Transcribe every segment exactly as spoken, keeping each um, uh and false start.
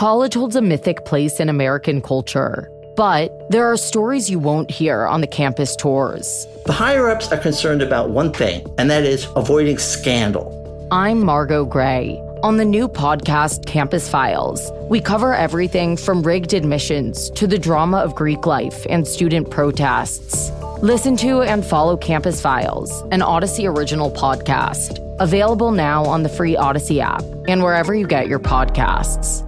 College holds a mythic place in American culture, but there are stories you won't hear on the campus tours. The higher-ups are concerned about one thing, and that is avoiding scandal. I'm Margot Gray. On the new podcast, Campus Files, we cover everything from rigged admissions to the drama of Greek life and student protests. Listen to and follow Campus Files, an Odyssey original podcast. Available now on the free Odyssey app and wherever you get your podcasts.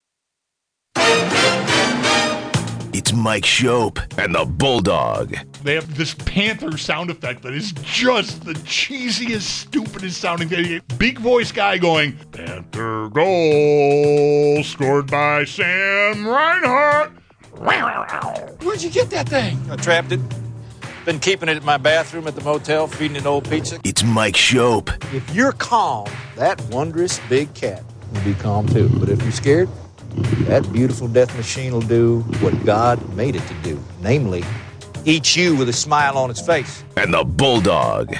It's Mike Shope and the Bulldog. They have this Panther sound effect that is just the cheesiest, stupidest sounding thing. Big voice guy going, Panther goal scored by Sam Reinhart. Where'd you get that thing? I trapped it. Been keeping it at my bathroom at the motel, feeding it old pizza. It's Mike Shope. If you're calm, that wondrous big cat will be calm too. But if you're scared, that beautiful death machine will do what God made it to do. Namely, eat you with a smile on its face. And the Bulldog.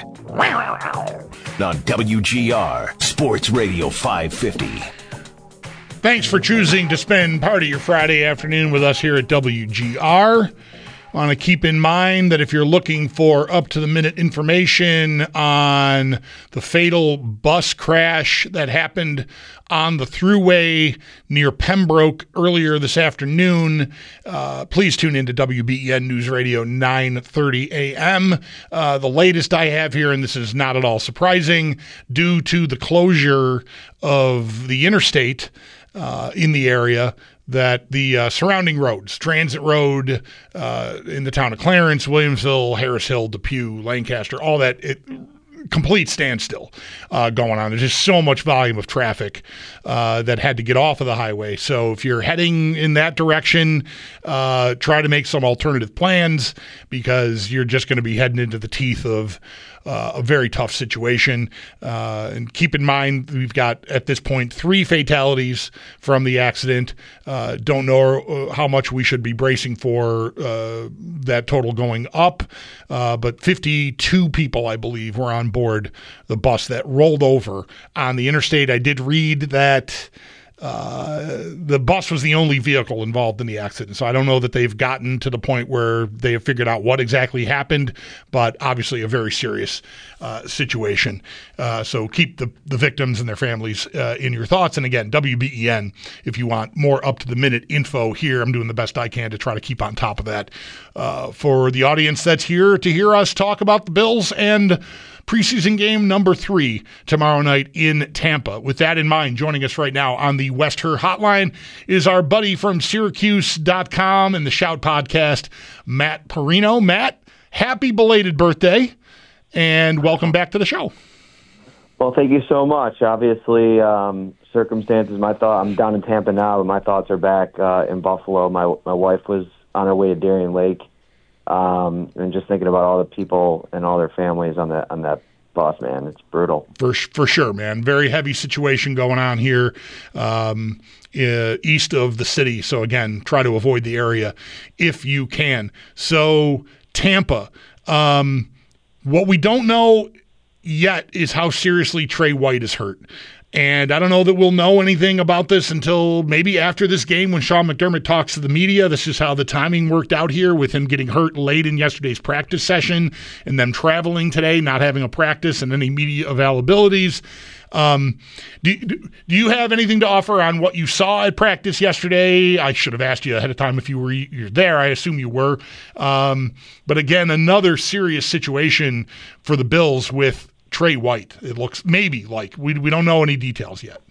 On W G R, Sports Radio five fifty. Thanks for choosing to spend part of your Friday afternoon with us here at W G R. Want to keep in mind that if you're looking for up-to-the-minute information on the fatal bus crash that happened on the Thruway near Pembroke earlier this afternoon, uh, please tune in to W B E N News Radio nine thirty a.m. Uh, the latest I have here, and this is not at all surprising, due to the closure of the interstate uh, in the area, that the uh, surrounding roads, Transit Road uh, in the town of Clarence, Williamsville, Harris Hill, Depew, Lancaster, all that, it, complete standstill uh, going on. There's just so much volume of traffic uh, that had to get off of the highway. So if you're heading in that direction, uh, try to make some alternative plans, because you're just going to be heading into the teeth of Uh, a very tough situation. Uh, and keep in mind, we've got, at this point, three fatalities from the accident. Uh, don't know how much we should be bracing for uh, that total going up. Uh, but fifty-two people, I believe, were on board the bus that rolled over on the interstate. I did read that Uh, the bus was the only vehicle involved in the accident. So I don't know that they've gotten to the point where they have figured out what exactly happened, but obviously a very serious uh, situation. Uh, so keep the, the victims and their families uh, in your thoughts. And again, W B E N, if you want more up-to-the-minute info here, I'm doing the best I can to try to keep on top of that. Uh, for the audience that's here to hear us talk about the Bills and preseason game number three tomorrow night in Tampa. With that in mind, joining us right now on the West Her Hotline is our buddy from Syracuse dot com and the Shout podcast, Matt Parrino. Matt, happy belated birthday, and welcome back to the show. Well, thank you so much. Obviously, um, circumstances, my thought, I'm down in Tampa now, but my thoughts are back uh, in Buffalo. My my wife was on her way to Darien Lake. Um, and just thinking about all the people and all their families on that on that bus, man, it's brutal. For for sure, man. Very heavy situation going on here um, uh, east of the city. So again, try to avoid the area if you can. So Tampa, um, what we don't know yet is how seriously Trey White is hurt. And I don't know that we'll know anything about this until maybe after this game when Sean McDermott talks to the media. This is how the timing worked out here, with him getting hurt late in yesterday's practice session and them traveling today, not having a practice and any media availabilities. Um, do, do you have anything to offer on what you saw at practice yesterday? I should have asked you ahead of time if you were you're there. I assume you were. Um, but again, another serious situation for the Bills with Trey White. It looks maybe like we we don't know any details yet.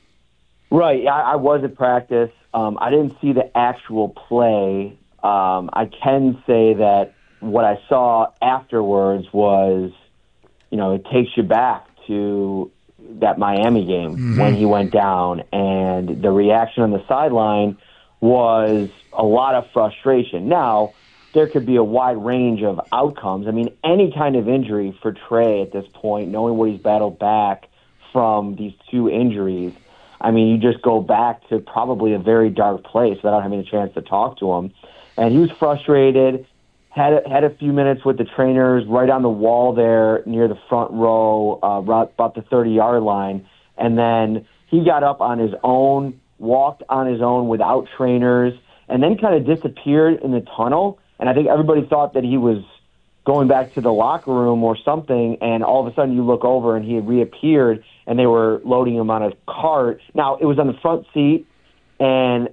Right. I, I was at practice. Um, I didn't see the actual play. Um, I can say that what I saw afterwards was, you know, it takes you back to that Miami game mm-hmm. when he went down, and the reaction on the sideline was a lot of frustration. Now, there could be a wide range of outcomes. I mean, any kind of injury for Trey at this point, knowing what he's battled back from these two injuries, I mean, you just go back to probably a very dark place without having a chance to talk to him. And he was frustrated, had a, had a few minutes with the trainers right on the wall there near the front row, uh, right about the thirty-yard line. And then he got up on his own, walked on his own without trainers, and then kind of disappeared in the tunnel. And I think everybody thought that he was going back to the locker room or something, and all of a sudden you look over and he had reappeared, and they were loading him on a cart. Now, it was on the front seat, and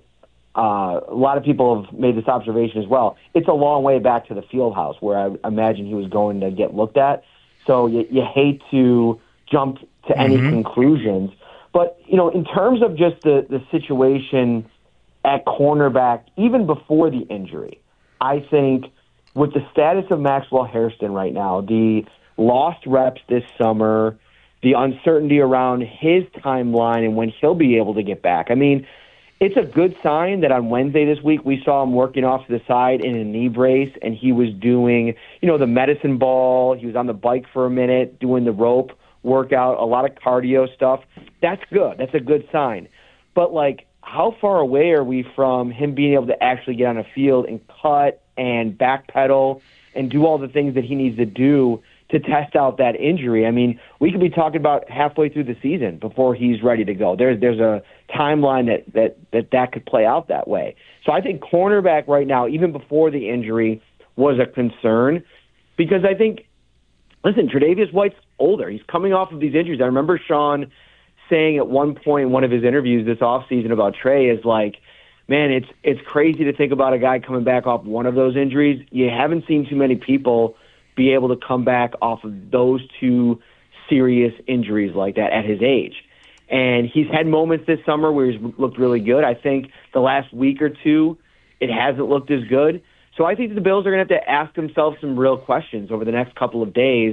uh, a lot of people have made this observation as well. It's a long way back to the field house where I imagine he was going to get looked at. So you, you hate to jump to any mm-hmm. conclusions. But, you know, in terms of just the, the situation at cornerback, even before the injury, I think with the status of Maxwell Hairston right now, the lost reps this summer, the uncertainty around his timeline and when he'll be able to get back. I mean, it's a good sign that on Wednesday this week we saw him working off to the side in a knee brace, and he was doing, you know, the medicine ball. He was on the bike for a minute, doing the rope workout, a lot of cardio stuff. That's good. That's a good sign. But, like, how far away are we from him being able to actually get on a field and cut and backpedal and do all the things that he needs to do to test out that injury? I mean, we could be talking about halfway through the season before he's ready to go. There's there's a timeline that that that, that could play out that way. So I think cornerback right now, even before the injury, was a concern because I think, listen, Tre'Davious White's older. He's coming off of these injuries. I remember Sean saying at one point in one of his interviews this offseason about Trey is like, man, it's it's crazy to think about a guy coming back off one of those injuries. You haven't seen too many people be able to come back off of those two serious injuries like that at his age. And he's had moments this summer where he's looked really good. I think the last week or two, it hasn't looked as good. So I think the Bills are going to have to ask themselves some real questions over the next couple of days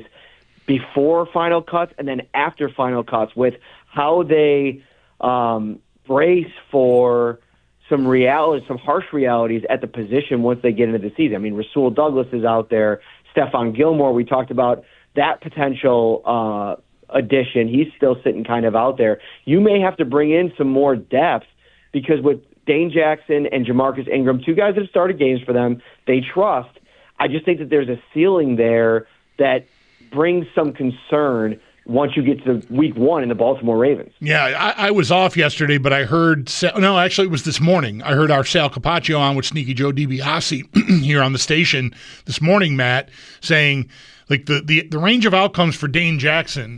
before final cuts and then after final cuts with how they um, brace for some reality, some harsh realities at the position once they get into the season. I mean, Rasul Douglas is out there. Stephon Gilmore, we talked about that potential uh, addition. He's still sitting kind of out there. You may have to bring in some more depth because with Dane Jackson and Jamarcus Ingram, two guys that have started games for them, they trust. I just think that there's a ceiling there that brings some concern once you get to week one in the Baltimore Ravens. Yeah, I, I was off yesterday, but I heard – no, actually it was this morning. I heard our Sal Capaccio on with Sneaky Joe DiBiase here on the station this morning, Matt, saying like the, the, the range of outcomes for Dane Jackson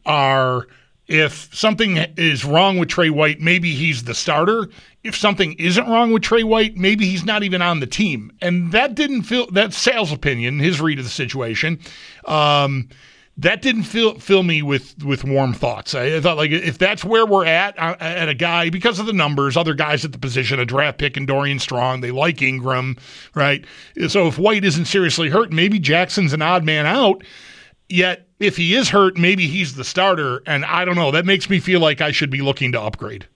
are if something is wrong with Trey White, maybe he's the starter. If something isn't wrong with Trey White, maybe he's not even on the team. And that didn't feel – that's Sal's opinion, his read of the situation. Um That didn't fill fill me with, with warm thoughts. I, I thought, like, if that's where we're at, uh, at a guy, because of the numbers, other guys at the position, a draft pick and Dorian Strong, they like Ingram, right? So if White isn't seriously hurt, maybe Jackson's an odd man out. Yet, if he is hurt, maybe he's the starter. And I don't know. That makes me feel like I should be looking to upgrade.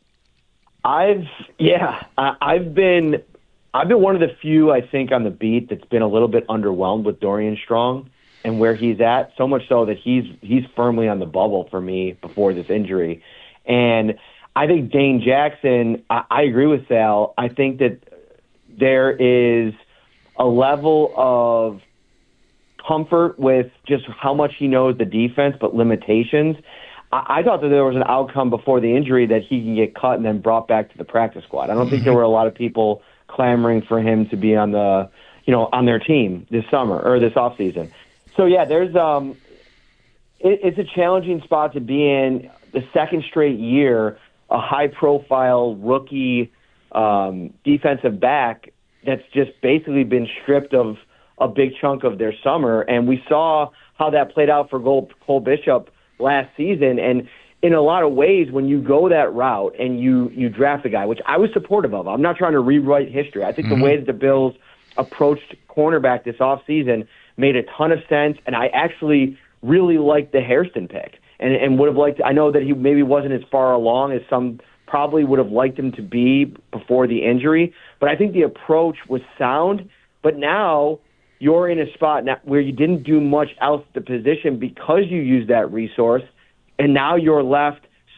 I've, yeah, I've been, I've been one of the few, I think, on the beat that's been a little bit underwhelmed with Dorian Strong and where he's at, so much so that he's he's firmly on the bubble for me before this injury. And I think Dane Jackson, I, I agree with Sal. I think that there is a level of comfort with just how much he knows the defense, but limitations. I, I thought that there was an outcome before the injury that he can get cut and then brought back to the practice squad. I don't think there were a lot of people clamoring for him to be on the, you know, on their team this summer or this offseason. So, yeah, there's um, it, it's a challenging spot to be in. The second straight year, a high-profile rookie um, defensive back that's just basically been stripped of a big chunk of their summer. And we saw how that played out for Cole, Cole Bishop last season. And in a lot of ways, when you go that route and you, you draft a guy, which I was supportive of, I'm not trying to rewrite history. I think mm-hmm. the way that the Bills approached cornerback this offseason made a ton of sense, and I actually really liked the Hairston pick and, and would have liked – I know that he maybe wasn't as far along as some probably would have liked him to be before the injury, but I think the approach was sound. But now you're in a spot now where you didn't do much else at the position because you used that resource, and now you're left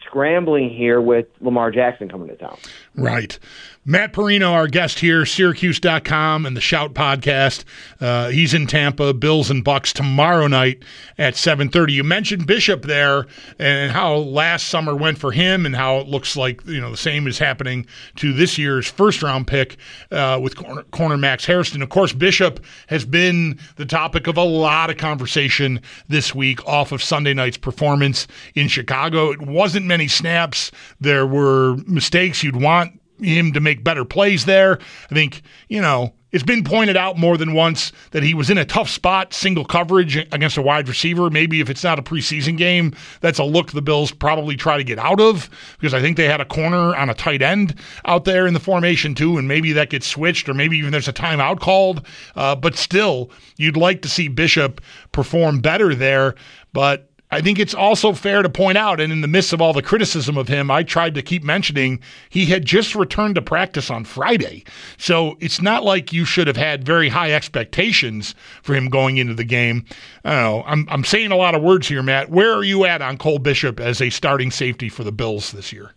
scrambling here with Lamar Jackson coming to town. Right. Matt Perino, our guest here, Syracuse dot com and the Shout podcast. Uh, he's in Tampa, Bills and Bucks tomorrow night at seven thirty. You mentioned Bishop there and how last summer went for him and how it looks like, you know, the same is happening to this year's first-round pick uh, with corner, corner Max Hairston. Of course, Bishop has been the topic of a lot of conversation this week off of Sunday night's performance in Chicago. It wasn't many snaps. There were mistakes you'd want him to make better plays there. I think, you know, it's been pointed out more than once that he was in a tough spot, single coverage against a wide receiver. Maybe if it's not a preseason game, that's a look the Bills probably try to get out of, because I think they had a corner on a tight end out there in the formation too, and maybe that gets switched, or maybe even there's a timeout called. Uh, but still, you'd like to see Bishop perform better there. But I think it's also fair to point out, and in the midst of all the criticism of him, I tried to keep mentioning he had just returned to practice on Friday. So it's not like you should have had very high expectations for him going into the game. I don't know. I'm, I'm saying a lot of words here, Matt. Where are you at on Cole Bishop as a starting safety for the Bills this year?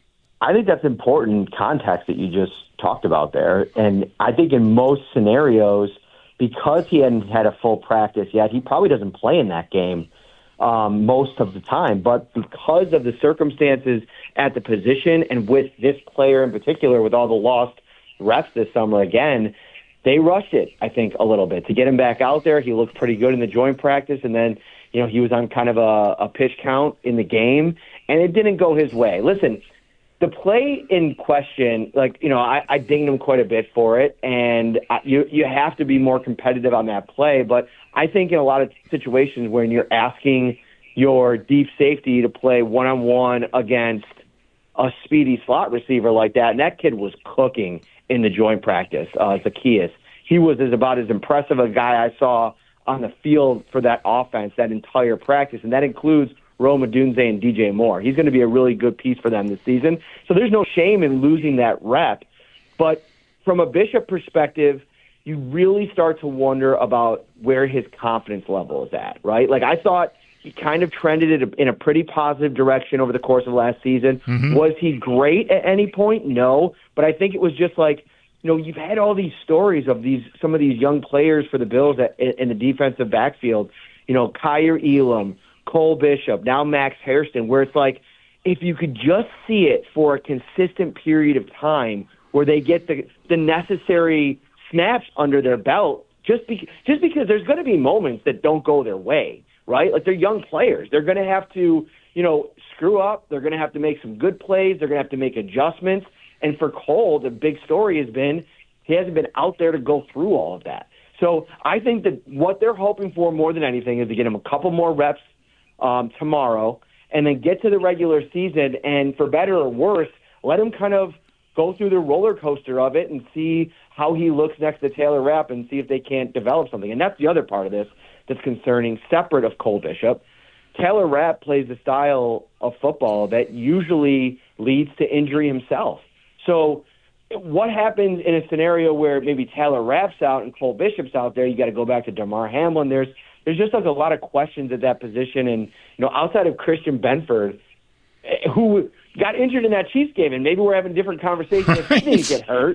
I think that's important context that you just talked about there. And I think in most scenarios, because he hadn't had a full practice yet, he probably doesn't play in that game Um, most of the time. But because of the circumstances at the position and with this player in particular, with all the lost reps this summer again, they rushed it, I think, a little bit to get him back out there. He looked pretty good in the joint practice, and then, you know, he was on kind of a, a pitch count in the game, and it didn't go his way. Listen, the play in question, like, you know, I, I dinged him quite a bit for it, and I, you you have to be more competitive on that play. But I think in a lot of situations when you're asking your deep safety to play one-on-one against a speedy slot receiver like that, and that kid was cooking in the joint practice, uh, Zacchaeus. He was as about as impressive a guy I saw on the field for that offense that entire practice, and that includes Rome Odunze and D J Moore. He's going to be a really good piece for them this season. So there's no shame in losing that rep. But from a Bishop perspective, you really start to wonder about where his confidence level is at, right? Like, I thought he kind of trended in a pretty positive direction over the course of last season. Mm-hmm. Was he great at any point? No. But I think it was just like, you know, you've had all these stories of these some of these young players for the Bills at, in the defensive backfield, you know, Kaiir Elam, Cole Bishop, now Max Hairston, where it's like, if you could just see it for a consistent period of time where they get the, the necessary snaps under their belt, just, be, just because there's going to be moments that don't go their way, right? Like, they're young players. They're going to have to, you know, screw up. They're going to have to make some good plays. They're going to have to make adjustments. And for Cole, the big story has been he hasn't been out there to go through all of that. So I think that what they're hoping for more than anything is to get him a couple more reps Um, tomorrow, and then get to the regular season, and for better or worse, let him kind of go through the roller coaster of it and see how he looks next to Taylor Rapp and see if they can't develop something. And that's the other part of this that's concerning, separate of Cole Bishop. Taylor Rapp plays a style of football that usually leads to injury himself. So what happens in a scenario where maybe Taylor Rapp's out and Cole Bishop's out there? You got to go back to Damar Hamlin. There's There's just like a lot of questions at that position. And, you know, outside of Christian Benford, who got injured in that Chiefs game, and maybe we're having a different conversation if he didn't get hurt.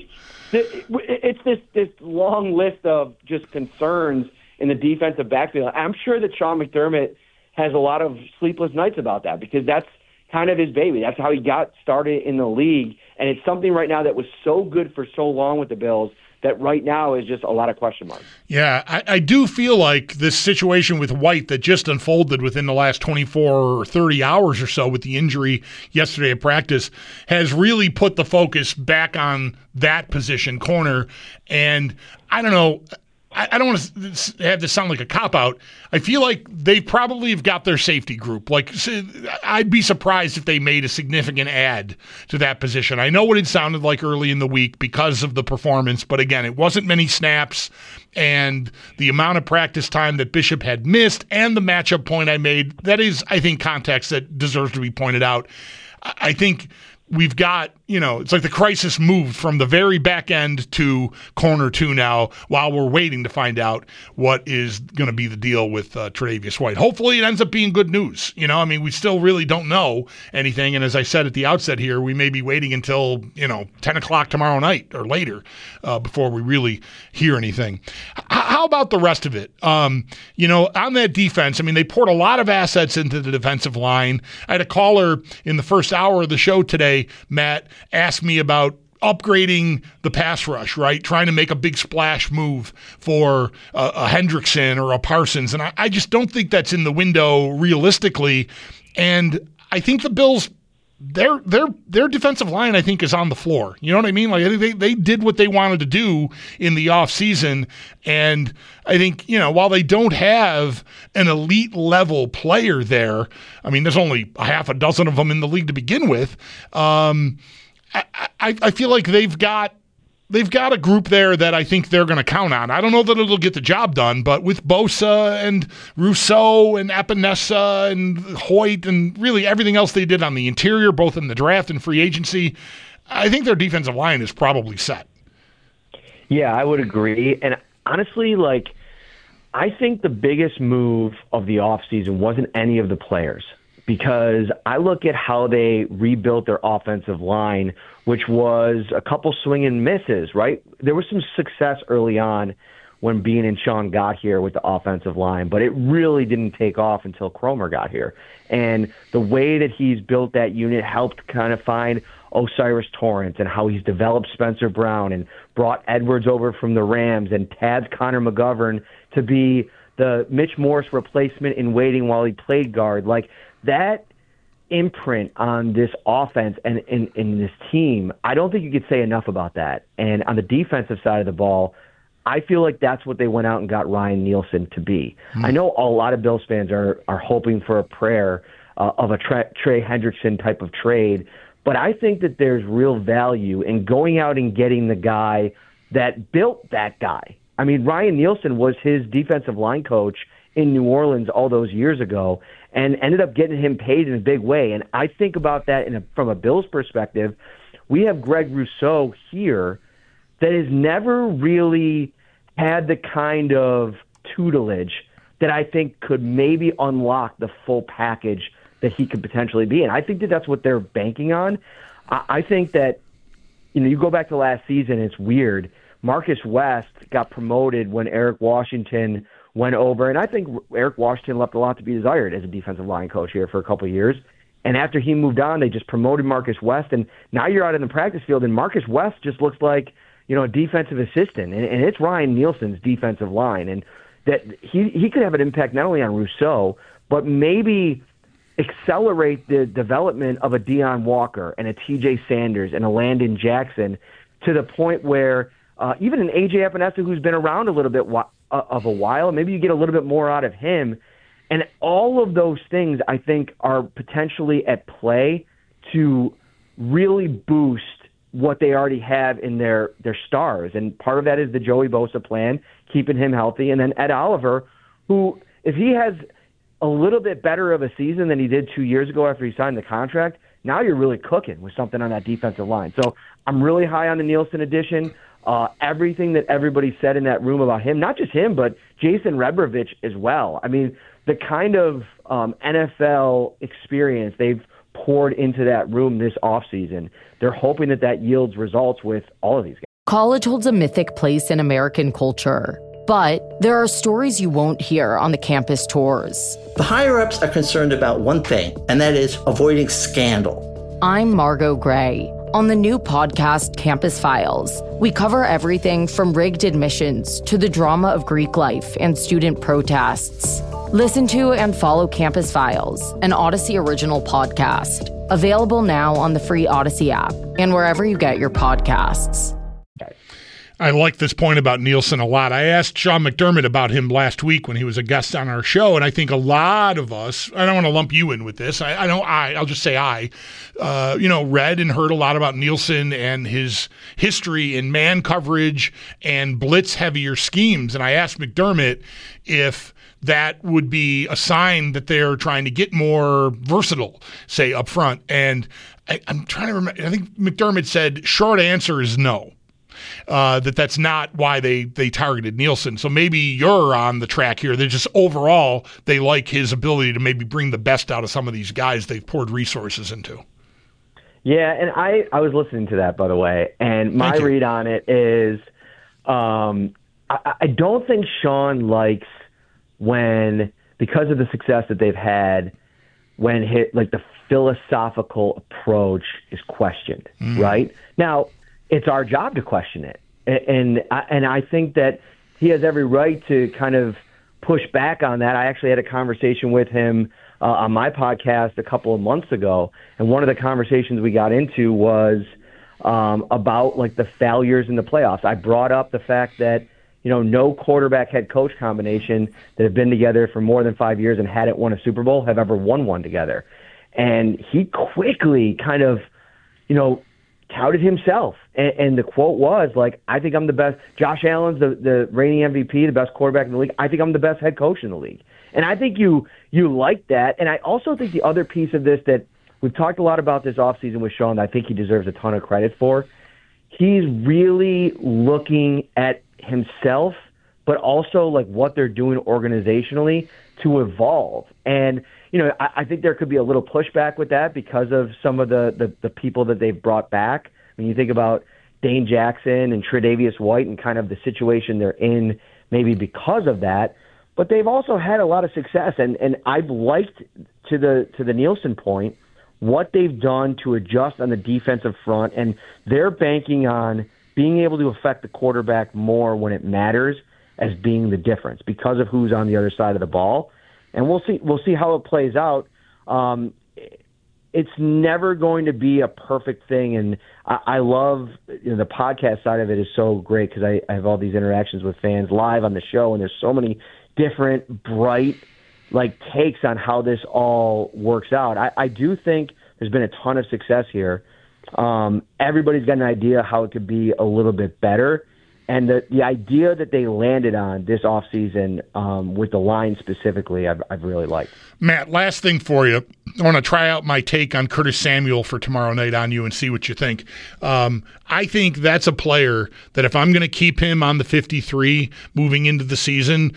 It's this, this long list of just concerns in the defensive backfield. I'm sure that Sean McDermott has a lot of sleepless nights about that, because that's kind of his baby. That's how he got started in the league. And it's something right now that was so good for so long with the Bills that right now is just a lot of question marks. Yeah, I, I do feel like this situation with White that just unfolded within the last twenty-four or thirty hours or so with the injury yesterday at practice has really put the focus back on that position, corner. And I don't know, I, I don't want to have this sound like a cop-out. I feel like they probably have got their safety group. Like, I'd be surprised if they made a significant add to that position. I know what it sounded like early in the week because of the performance, but again, it wasn't many snaps, and the amount of practice time that Bishop had missed and the matchup point I made, that is, I think, context that deserves to be pointed out. I think we've got, you know, it's like the crisis moved from the very back end to corner two now while we're waiting to find out what is going to be the deal with uh, Tre'Davious White. Hopefully it ends up being good news. You know, I mean, we still really don't know anything. And as I said at the outset here, we may be waiting until, you know, ten o'clock tomorrow night or later uh, before we really hear anything. H- how about the rest of it? Um, you know, on that defense, I mean, they poured a lot of assets into the defensive line. I had a caller in the first hour of the show today, Matt, asked me about upgrading the pass rush, right? Trying to make a big splash move for a, a Hendrickson or a Parsons. And I, I just don't think that's in the window realistically. And I think the Bills, their their their defensive line, I think, is on the floor. You know what I mean? Like, I think they, they did what they wanted to do in the offseason. And I think, you know, while they don't have an elite level player there, I mean, there's only a half a dozen of them in the league to begin with. Um, I, I, I feel like they've got they've got a group there that I think they're going to count on. I don't know that it'll get the job done, but with Bosa and Rousseau and Epinesa and Hoyt and really everything else they did on the interior, both in the draft and free agency, I think their defensive line is probably set. Yeah, I would agree. And honestly, like, I think the biggest move of the offseason wasn't any of the players, because I look at how they rebuilt their offensive line, which was a couple swing and misses, right? There was some success early on when Bean and Sean got here with the offensive line, but it really didn't take off until Cromer got here. And the way that he's built that unit helped kind of find O'Cyrus Torrence, and how he's developed Spencer Brown and brought Edwards over from the Rams and tabbed Connor McGovern to be the Mitch Morse replacement in waiting while he played guard. Like, that imprint on this offense and in, in this team, I don't think you could say enough about that. And on the defensive side of the ball, I feel like that's what they went out and got Ryan Nielsen to be. Mm. I know a lot of Bills fans are are hoping for a prayer uh, of a Trey, Trey Hendrickson type of trade, but I think that there's real value in going out and getting the guy that built that guy. I mean, Ryan Nielsen was his defensive line coach in New Orleans all those years ago, and ended up getting him paid in a big way. And I think about that in a, from a Bills perspective. We have Greg Rousseau here that has never really had the kind of tutelage that I think could maybe unlock the full package that he could potentially be. And I think that that's what they're banking on. I, I think that, you know, you go back to last season, it's weird. Marcus West got promoted when Eric Washington went over, and I think Eric Washington left a lot to be desired as a defensive line coach here for a couple of years. And after he moved on, they just promoted Marcus West, and now you're out in the practice field, and Marcus West just looks like, you know, a defensive assistant, and, and it's Ryan Nielsen's defensive line, and that he he could have an impact not only on Rousseau, but maybe accelerate the development of a Deion Walker and a T J Sanders and a Landon Jackson to the point where uh, even an A J Epinesa, who's been around a little bit wa- of a while, maybe you get a little bit more out of him. And all of those things, I think, are potentially at play to really boost what they already have in their, their stars. And part of that is the Joey Bosa plan, keeping him healthy. And then Ed Oliver, who, if he has a little bit better of a season than he did two years ago after he signed the contract, now you're really cooking with something on that defensive line. So I'm really high on the Nielsen addition. Uh, everything that everybody said in that room about him, not just him, but Jason Rebrovich as well. I mean, the kind of um, N F L experience they've poured into that room this offseason, they're hoping that that yields results with all of these guys. College holds a mythic place in American culture, but there are stories you won't hear on the campus tours. The higher-ups are concerned about one thing, and that is avoiding scandal. I'm Margot Gray. On the new podcast, Campus Files, we cover everything from rigged admissions to the drama of Greek life and student protests. Listen to and follow Campus Files, an Odyssey original podcast. Available now on the free Odyssey app and wherever you get your podcasts. I like this point about Nielsen a lot. I asked Sean McDermott about him last week when he was a guest on our show, and I think a lot of us, I don't want to lump you in with this, I, I don't, I, I'll just say I, uh, you know, read and heard a lot about Nielsen and his history in man coverage and blitz-heavier schemes, and I asked McDermott if that would be a sign that they're trying to get more versatile, say, up front. And I, I'm trying to remember. I think McDermott said short answer is no. Uh, that that's not why they, they targeted Nielsen. So maybe you're on the track here. They're just overall, they like his ability to maybe bring the best out of some of these guys they've poured resources into. Yeah, and I, I was listening to that, by the way, and my read on it is um, I, I don't think Sean likes when, because of the success that they've had, when hit, like the philosophical approach is questioned, mm. right? Now, it's our job to question it. And and I think that he has every right to kind of push back on that. I actually had a conversation with him uh, on my podcast a couple of months ago, and one of the conversations we got into was um, about like the failures in the playoffs. I brought up the fact that, you know, no quarterback head coach combination that have been together for more than five years and hadn't won a Super Bowl have ever won one together. And he quickly kind of, you know, touted himself. And, and the quote was, like, I think I'm the best. Josh Allen's the, the reigning M V P, the best quarterback in the league. I think I'm the best head coach in the league. And I think you you like that. And I also think the other piece of this that we've talked a lot about this offseason with Sean that I think he deserves a ton of credit for, he's really looking at himself, but also like what they're doing organizationally to evolve. And, you know, I, I think there could be a little pushback with that because of some of the, the, the people that they've brought back. When you think about Dane Jackson and Tre'Davious White and kind of the situation they're in maybe because of that, but they've also had a lot of success. And, and I've liked, to the to the Nielsen point, what they've done to adjust on the defensive front, and they're banking on being able to affect the quarterback more when it matters as being the difference because of who's on the other side of the ball. And we'll see we'll see how it plays out. Um, it's never going to be a perfect thing, and I, I love, you know, the podcast side of it is so great because I, I have all these interactions with fans live on the show, and there's so many different, bright, like takes on how this all works out. I, I do think there's been a ton of success here. Um, everybody's got an idea how it could be a little bit better. And the, the idea that they landed on this offseason um, with the line specifically, I've, I've really liked. Matt, last thing for you. I want to try out my take on Curtis Samuel for tomorrow night on you and see what you think. Um, I think that's a player that if I'm going to keep him on the fifty-three moving into the season,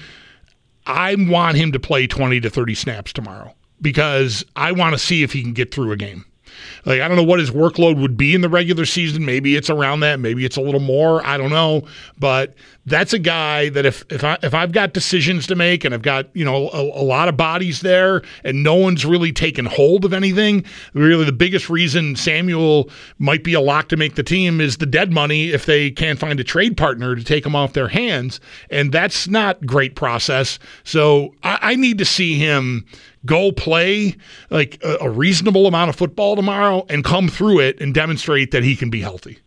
I want him to play twenty to thirty snaps tomorrow because I want to see if he can get through a game. Like, I don't know what his workload would be in the regular season. Maybe it's around that. Maybe it's a little more. I don't know. But that's a guy that if if, I, if I've got decisions to make and I've got, you know, a, a lot of bodies there and no one's really taken hold of anything, really the biggest reason Samuel might be a lock to make the team is the dead money if they can't find a trade partner to take him off their hands. And that's not great process. So I, I need to see him go play like a, a reasonable amount of football tomorrow and come through it and demonstrate that he can be healthy.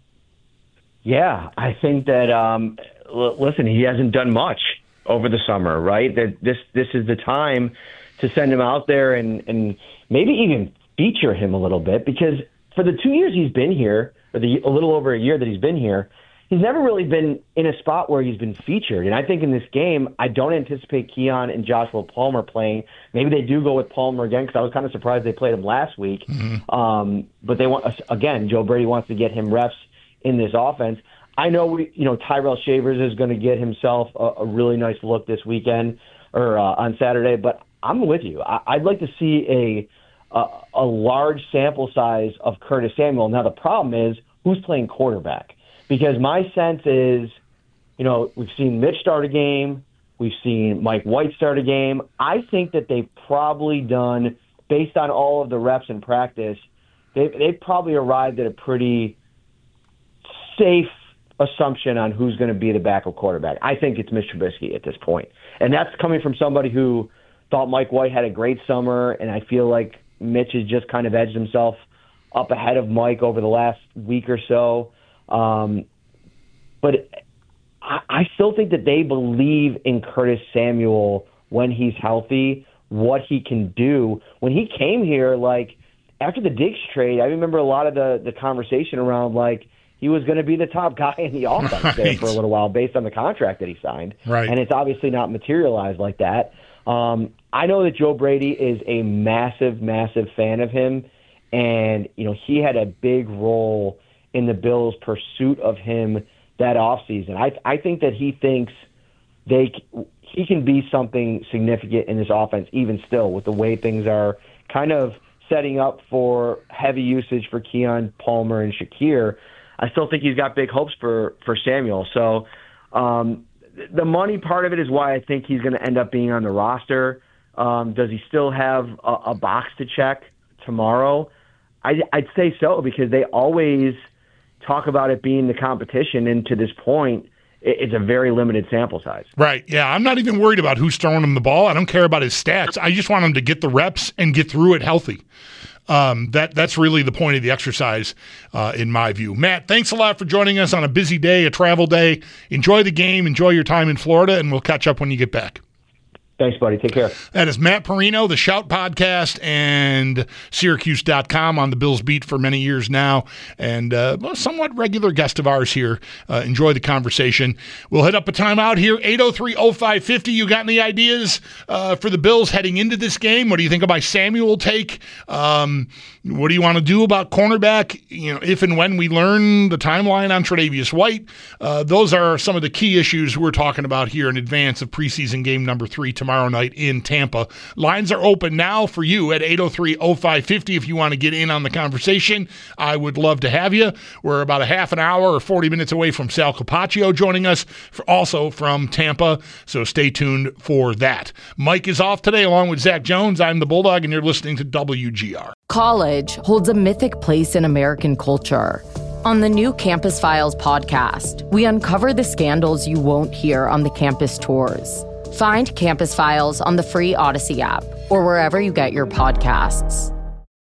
Yeah, I think that, um, l- listen, he hasn't done much over the summer, right? That this this is the time to send him out there and, and maybe even feature him a little bit because for the two years he's been here, or the a little over a year that he's been here, he's never really been in a spot where he's been featured. And I think in this game, I don't anticipate Keon and Joshua Palmer playing. Maybe they do go with Palmer again because I was kind of surprised they played him last week. Mm-hmm. Um, but they want, again, Joe Brady wants to get him reps in this offense. I know we, you know, Tyrell Shavers is going to get himself a, a really nice look this weekend or uh, on Saturday. But I'm with you. I, I'd like to see a, a a large sample size of Curtis Samuel. Now the problem is who's playing quarterback. Because my sense is, you know, we've seen Mitch start a game. We've seen Mike White start a game. I think that they've probably done, based on all of the reps in practice, they've, they've probably arrived at a pretty safe assumption on who's going to be the backup quarterback. I think it's Mitch Trubisky at this point. And that's coming from somebody who thought Mike White had a great summer, and I feel like Mitch has just kind of edged himself up ahead of Mike over the last week or so. Um, but I, I still think that they believe in Curtis Samuel when he's healthy, what he can do. When he came here, like, after the Diggs trade, I remember a lot of the, the conversation around, like, he was going to be the top guy in the offense right. there for a little while based on the contract that he signed. Right. And it's obviously not materialized like that. Um, I know that Joe Brady is a massive, massive fan of him. And, you know, he had a big role in the Bills' pursuit of him that offseason. I I think that he thinks they he can be something significant in this offense even still with the way things are kind of setting up for heavy usage for Keon, Palmer, and Shakir. I still think he's got big hopes for, for Samuel. So um, the money part of it is why I think he's going to end up being on the roster. Um, does he still have a, a box to check tomorrow? I, I'd say so, because they always talk about it being the competition, and to this point, it's a very limited sample size. Right, yeah. I'm not even worried about who's throwing him the ball. I don't care about his stats. I just want him to get the reps and get through it healthy. Um, that That's really the point of the exercise, uh, in my view. Matt, thanks a lot for joining us on a busy day, a travel day. Enjoy the game. Enjoy your time in Florida, and we'll catch up when you get back. Thanks, buddy. Take care. That is Matt Parrino, the Shout Podcast, and Syracuse dot com on the Bills beat for many years now, and uh, a somewhat regular guest of ours here. Uh, enjoy the conversation. We'll hit up a timeout here, eight oh three oh five fifty. You got any ideas uh, for the Bills heading into this game? What do you think about Samuel take? Um, what do you want to do about cornerback? You know, if and when we learn the timeline on Tre'Davious White, uh, those are some of the key issues we're talking about here in advance of preseason game number three tomorrow. Tomorrow night in Tampa. Lines are open now for you at eight oh three oh five fifty if you want to get in on the conversation. I would love to have you. We're about a half an hour or forty minutes away from Sal Capaccio joining us, for also from Tampa, so stay tuned for that. Mike is off today along with Zach Jones. I'm the Bulldog, and you're listening to W G R. College holds a mythic place in American culture. On the new Campus Files podcast, we uncover the scandals you won't hear on the campus tours. Find Campus Files on the free Odyssey app or wherever you get your podcasts.